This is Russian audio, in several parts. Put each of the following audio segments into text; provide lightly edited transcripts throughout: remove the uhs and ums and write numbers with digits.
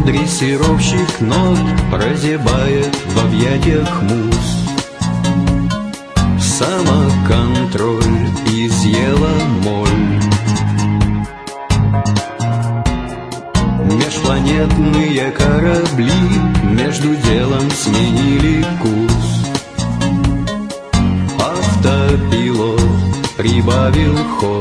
Дрессировщик нот прозябает в объятиях муз. Самоконтроль изъела моль. Межпланетные корабли между делом сменили курс. Автопилот прибавил ход.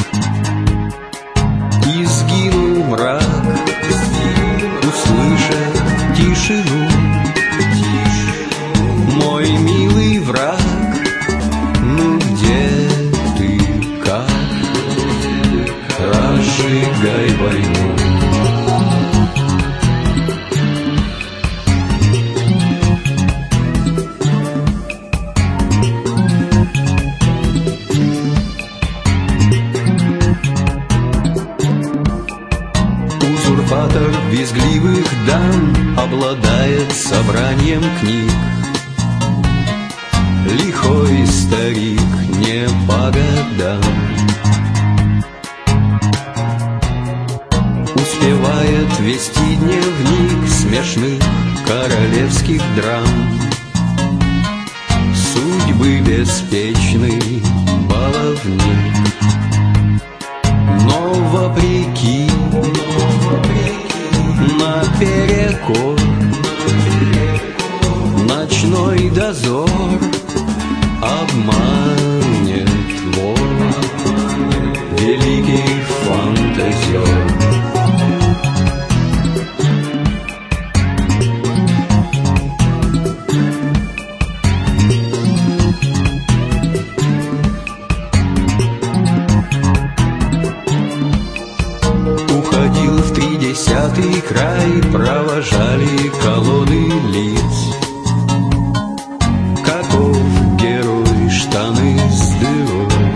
И сгинул мрак, услыша тишину. Мой милый враг, ну где ты, как? Разжигай войну. Узурпатор визгливых дам обладает собранием книг. Лихой старик не по годам успевает вести дневник смешных королевских драм. Судьбы беспечный баловник. Но вопреки, наперекор, ночной дозор обманет вор, великий фантазер. Уходил в 30-й край, провожали колоды лиц. Каков герой, штаны с дырой.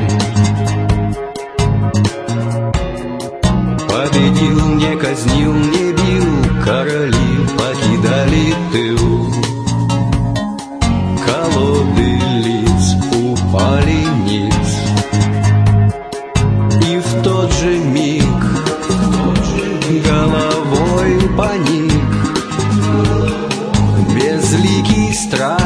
Победил, не казнил, не бил, короли покидали тыл. Колоды лиц упали ниц. И в тот же миг головой паник, безликий страх